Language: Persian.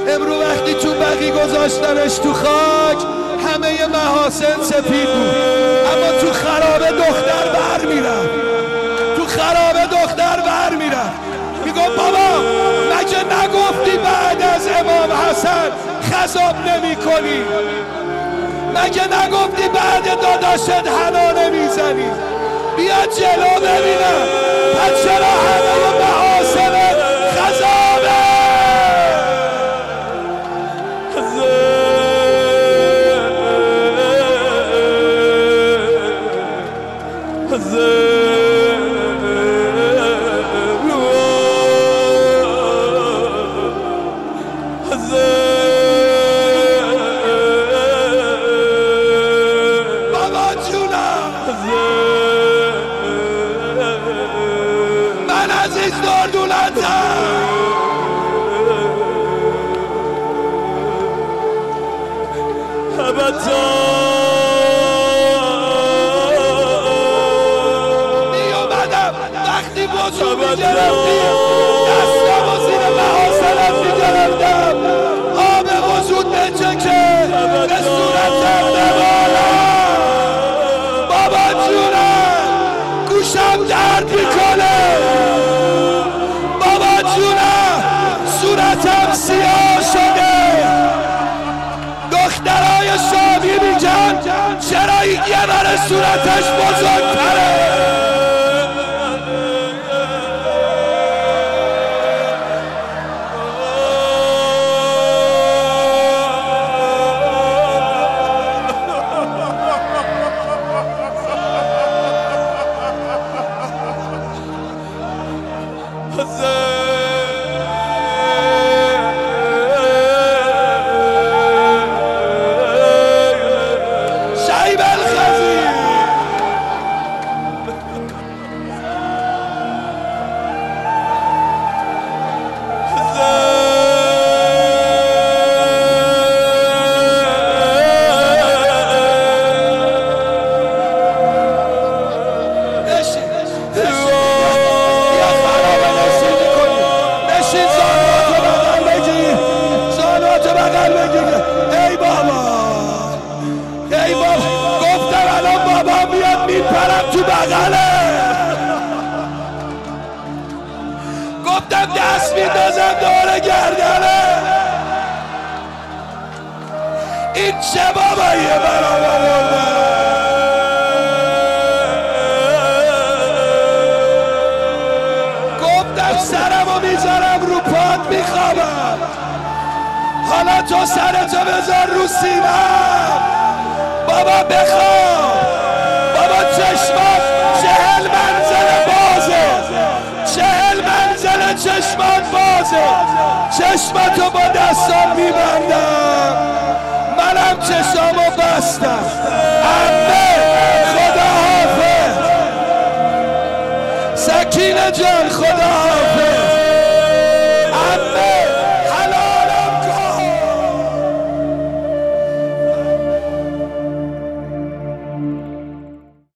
امرو وقتی تو بقی گذاشتنش تو خاک همه محاسن سپید بود، اما تو خرابه دختر بر میرفت، تو خرابه دختر بر میرفت. میگم بابا مگه نگفتی بعد از امام حسن خضاب نمی کنی؟ مگه نگفتی بعد داداشت حنا نمیزنی؟ بیا جلو ببینم پس چرا همه محاسن خضابه؟ وقتی بزرگ میگرفتیم دستم و زیر محاسنم میگرفتم آب وجود بچکه به صورتم ببارم. بابا جونم گوشم درد میکنه، بابا جونم صورتم سیاه شده. دخترای شامی میگن چرا این یه بره صورتش بزرگتره؟ گفتم دست میندازم دور گردنه. این چه باباییه برام آورده؟ گفتم سرمو میذارم رو پات میخوابم، حالا تو سرتو بذار رو سینم. بابا بخواب، بابا چشمات 40 منزل بازه، 40 منزل چشمات بازه. چشماتو با دستام میبندم، منم چشامو بستم. عمه خدا حافظ، سکینه جان خدا حافظ.